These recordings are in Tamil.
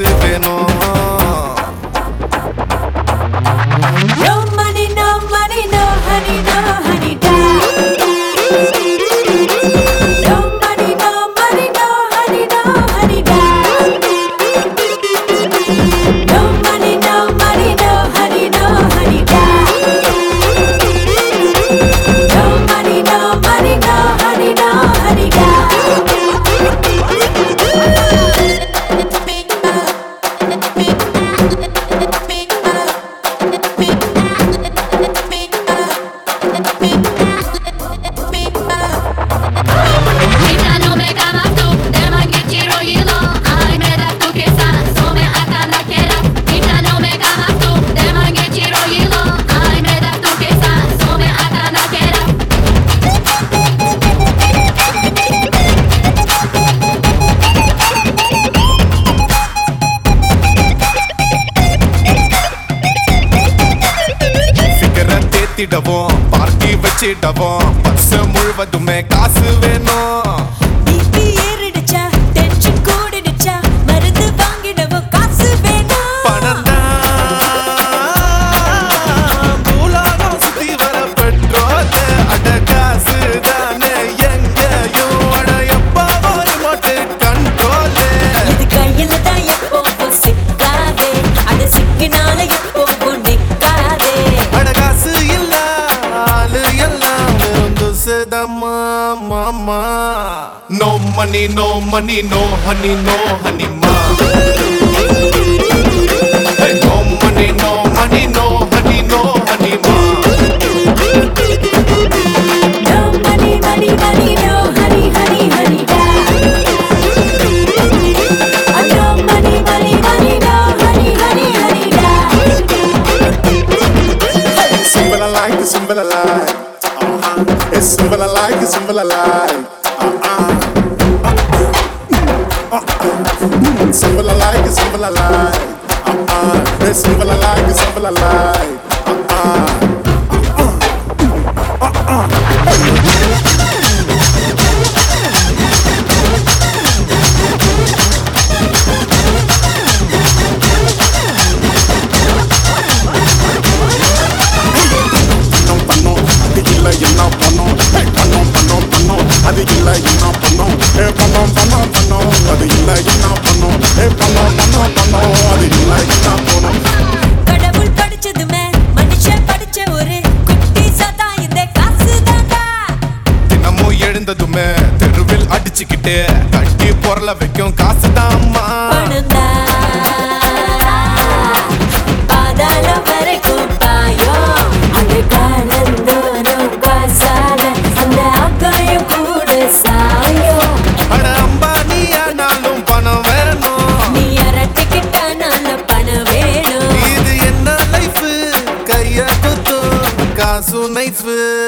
காசு வேணும். No money, no money, no honey, no honey da. No money, no money, no honey, no honey da. No money, no money, no honey, no honey da. No money, no money, no honey, no honey da. திடவும் பார்ட்டி வச்சிடவும் பர்ஸ் முழுவதுமே காசு வேணும். பிபி ஏறிடுச்சா டென்ஷன் கூடிடுச்சா மருந்து வாங்கிடவும் காசு வேணும். பணம்தான் மூலாகம் சுத்தி வர பெட்ரோல் அட காசு தானே எங்கேயும் அட எப்போ ஒரு மோட்டு கண்ட்ரோல். இது கையில தான் எப்போவும் சிக்காதே அது சிக்கினால எப்போவும் நிக்காதே. அட காசு இல்ல ஆளு எல்லாம் வெறும் துசுதம்மா மாமா. No money, no money, no honey, no honey ma. Hey, no money, no money, no honey, no honey ma. No money, money, money, no honey, honey, honey da. No money, money, money, no honey, honey, honey da. Simple I like, it's simple I like. It's simple I like, it's simple I like. Simple I like, it's simple I like. It's simple I like, it's simple I like. அது இல்ல என்ன பண்ணோம் பண்ணோம் பண்ணோம் பண்ணோம் அது இல்ல என்ன பண்ணோம் பண்ணோம் அது இல்ல என்ன பண்ணோம். கடவுள் படிச்சதுமே மனுஷன் படிச்ச ஒரு குட்டி சதா இந்த காசு தாண்டா. தினமும் எழுந்ததுமே தெருவில் அடிச்சுக்கிட்டு கட்டி பொருள வைக்கும் காசு தாம்மா. பணந்தா பாதாளம் வரைக்கும் பாயும் அது காலந்தோறும் காசால அந்த ஆகாயம் கூட சாயும். அட அம்பானி ஆனாலும் பணம் வேணும். நீ அரட்டிக்கிட்டானால பணம் வேணும். இது என்ன லைஃப் கைய குத்தும் காசு knife.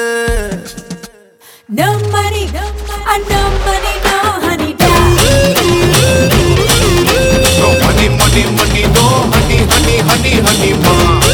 No money, no money, no honey da. No money, money, money, no honey, honey, honey, honey ma.